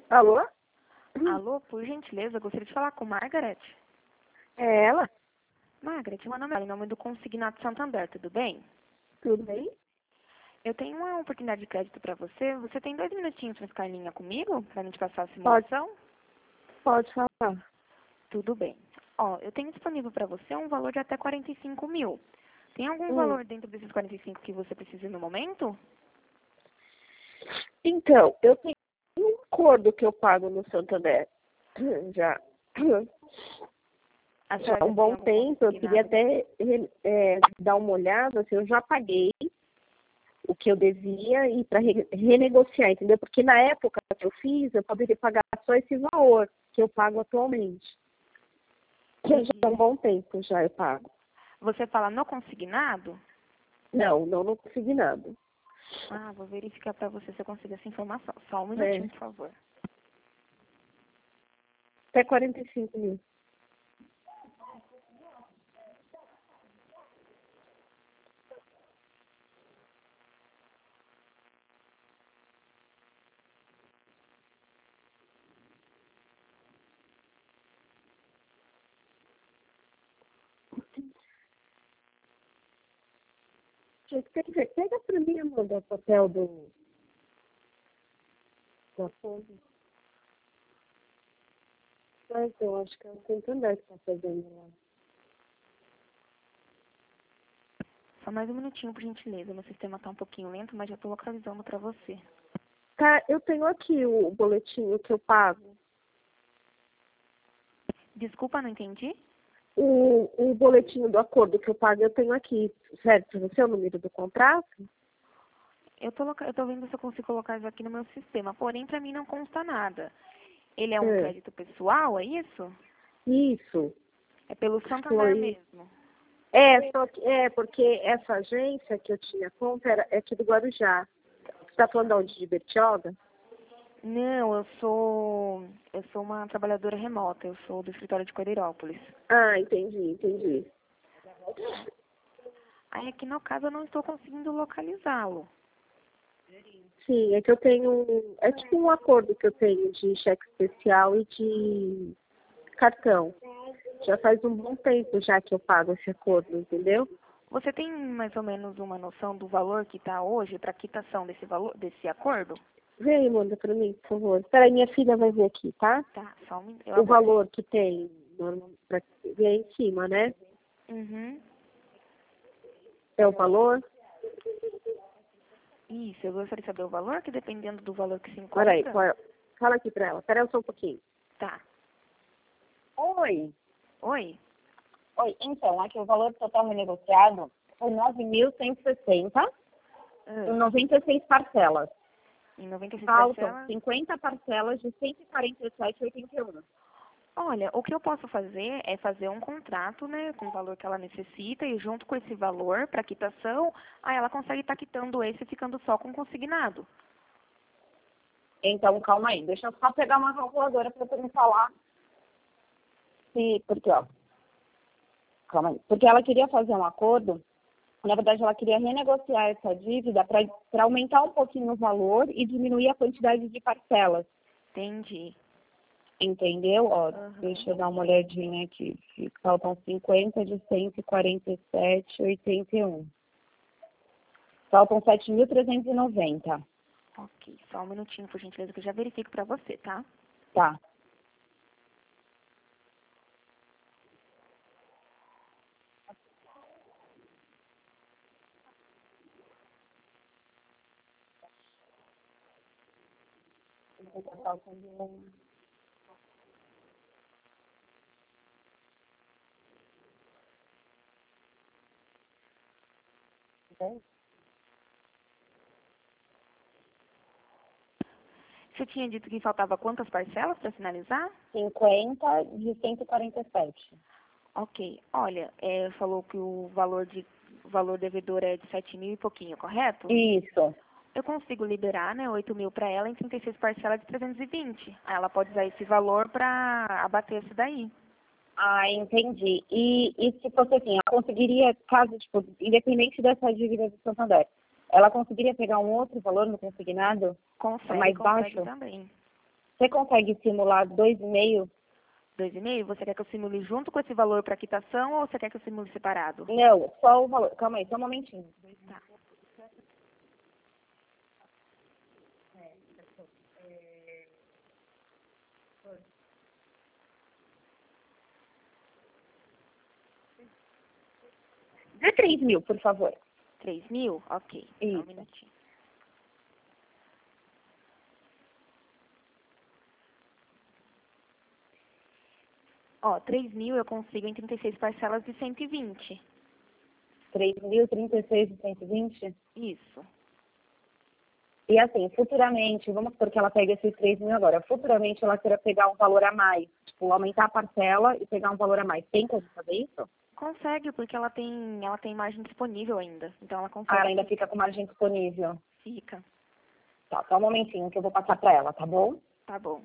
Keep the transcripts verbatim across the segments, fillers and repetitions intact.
Alô? Alô, por gentileza, eu gostaria de falar com Margaret. É ela? Margaret, meu nome é em nome do Consignado Santander, tudo bem? Tudo bem? Eu tenho uma oportunidade de crédito para você. Você tem dois minutinhos para ficar em linha comigo, para a gente passar a Pode, simulação? pode falar. Tudo bem. Ó, eu tenho disponível para você um valor de até quarenta e cinco mil. Tem algum Hum. valor dentro desses quarenta e cinco que você precisa no momento? Então, eu tenho um acordo que eu pago no Santander. Já, A já senhora há já um tem bom algum tempo, eu queria consignado? até é, dar uma olhada, assim, eu já paguei o que eu devia e para re renegociar, entendeu? Porque na época que eu fiz, eu poderia pagar só esse valor que eu pago atualmente. Já há um bom tempo já eu pago. Você fala no consignado? Não, não, não consegui nada. Ah, vou verificar para você se eu consigo essa informação. Só um É, minutinho, por favor. até quarenta e cinco mil. Gente, quer dizer, pega pra mim, Amanda, o papel do, da fonte. Ah, então, acho que é o Santander que está fazendo lá. Só mais um minutinho, por gentileza. Meu sistema está um pouquinho lento, mas já estou localizando para você. Tá, eu tenho aqui o, o boletim que eu pago. Desculpa, não entendi? O, o boletim do acordo que eu pago, eu tenho aqui. Certo, para você é o número do contrato? Eu tô, loca... eu tô vendo se eu consigo colocar isso aqui no meu sistema. Porém, para mim não consta nada. Ele é um É. crédito pessoal, é isso? Isso. É pelo Santander Foi. mesmo. É, só que, é, porque essa agência que eu tinha conta era, é aqui do Guarujá. Você está falando de onde? De Bertioga? Não, eu sou eu sou uma trabalhadora remota. Eu sou do escritório de Cordeirópolis. Ah, entendi, entendi. Aí aqui no caso eu não estou conseguindo localizá-lo. Sim, é que eu tenho. É tipo um acordo que eu tenho de cheque especial e de cartão. Já faz um bom tempo já que eu pago esse acordo, entendeu? Você tem mais ou menos uma noção do valor que está hoje para quitação desse valor, desse acordo? Vê aí, manda pra mim, por favor. Peraí, minha filha vai ver aqui, tá? Tá, só um min- eu O aguardo. valor que tem, normal- pra ver aí em cima, né? Uhum. É o valor? Isso, eu gostaria de saber o valor, que dependendo do valor que se Peraí, encontra. qual é? Fala aqui pra ela. Peraí só um pouquinho. Tá. Oi. Oi? Oi, então, aqui o valor total renegociado foi nove mil cento e sessenta em Ah, noventa e seis parcelas. em noventa e seis Faltam parcelas. cinquenta parcelas de cento e quarenta e sete vírgula oitenta e um. Olha, o que eu posso fazer é fazer um contrato, né, com o valor que ela necessita e junto com esse valor para quitação, aí ela consegue estar quitando esse e ficando só com consignado. Então, calma aí, deixa eu só pegar uma calculadora para você me falar. Se, porque, ó, calma aí. Porque ela queria fazer um acordo, na verdade ela queria renegociar essa dívida para aumentar um pouquinho o valor e diminuir a quantidade de parcelas. Entendi. Entendeu? Ó, Aham. deixa eu dar uma olhadinha aqui. Faltam cinquenta de cento e quarenta e sete vírgula oitenta e um. Faltam sete mil trezentos e noventa. Ok, só um minutinho, por gentileza, que eu já verifico para você, tá? Tá. Você tinha dito que faltava quantas parcelas para finalizar? cinquenta de cento e quarenta e sete. Ok, olha, é, falou que o valor de o valor devedor é de sete mil e pouquinho, correto? Isso. Eu consigo liberar, né, oito mil para ela em trinta e seis parcelas de trezentos e vinte. Aí ela pode usar esse valor para abater esse daí. Ah, entendi. E, e se fosse assim, ela conseguiria, caso, tipo, independente dessa dívida do Santander, ela conseguiria pegar um outro valor no consignado? Consegue, Mais consegue baixo? também. Você consegue simular dois e meio? Dois e meio? Você quer que eu simule junto com esse valor para quitação ou você quer que eu simule separado? Não, só o valor. Calma aí, só um momentinho. Tá. De três mil, por favor. três mil? Ok. Só Isso. um minutinho. Ó, três mil eu consigo em trinta e seis parcelas de cento e vinte. três mil, trinta e seis e cento e vinte? Isso. E assim, futuramente, vamos supor que ela pega esses três mil agora, futuramente ela queira pegar um valor a mais, tipo, aumentar a parcela e pegar um valor a mais. Tem como fazer isso? Consegue, porque ela tem, ela tem margem disponível ainda. Então ela consegue. Ah, ela ainda sim. fica com margem disponível. Fica. Tá, só um momentinho que eu vou passar pra ela, tá bom? Tá bom.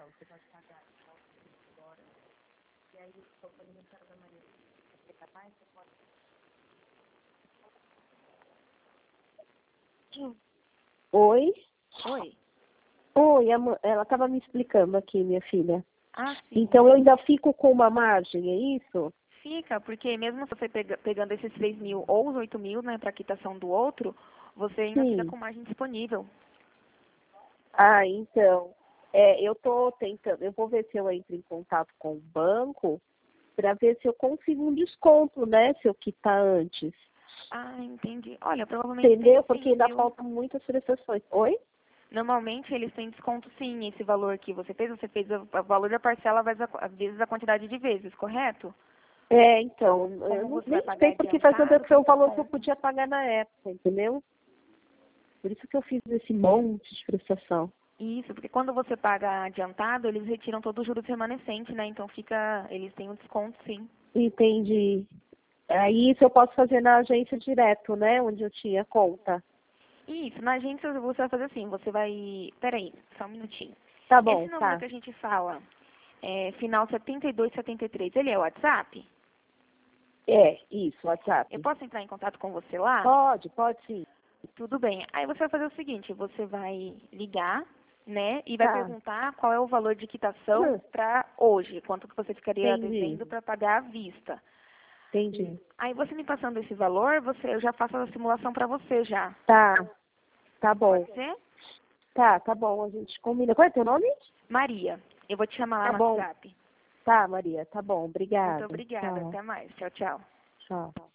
Oi? Oi. Oi, a ma- ela estava me explicando aqui, minha filha. Ah, sim. Então eu ainda fico com uma margem, é isso? Fica, porque mesmo se você pega, pegando esses três mil ou os oito mil, né, para quitação do outro, você ainda Sim. fica com margem disponível. Ah, então. É, eu estou tentando, eu vou ver se eu entro em contato com o banco para ver se eu consigo um desconto, né? Se eu quitar antes. Ah, entendi. Olha, provavelmente Entendeu? tem sim, Porque ainda viu? faltam muitas prestações. Oi? Normalmente eles têm desconto sim, esse valor que você fez, você fez o o valor da parcela vezes a, vezes a quantidade de vezes, correto? É, então, Como eu não, você nem vai pagar sei porque faz adiantado, tempo que foi tem o valor que eu desconto. podia pagar na época, entendeu? Por isso que eu fiz esse monte de prestação. Isso, porque quando você paga adiantado, eles retiram todo o juros remanescente, né? Então fica, eles têm um desconto sim. Entendi. Aí isso eu posso fazer na agência direto, né? Onde eu tinha conta. Isso, na agência você vai fazer assim, você vai... Peraí, só um minutinho. Tá bom, Esse número tá. que a gente fala, é, final setenta e dois setenta e três, ele é o WhatsApp? É, isso, WhatsApp. Eu posso entrar em contato com você lá? Pode, pode sim. Tudo bem. Aí você vai fazer o seguinte, você vai ligar, né, e vai Tá. perguntar qual é o valor de quitação Hum, para hoje, quanto que você ficaria entendi, devendo para pagar à vista. entendi. Aí você me passando esse valor, você, eu já faço a simulação para você já. Tá, tá bom. Pode ser? Tá, tá bom, a gente combina. Qual é teu nome? Maria, eu vou te chamar lá Tá no bom. WhatsApp. Tá, Maria, tá bom. Muito Obrigada. obrigada. Tchau, Até mais. Tchau, tchau. tchau.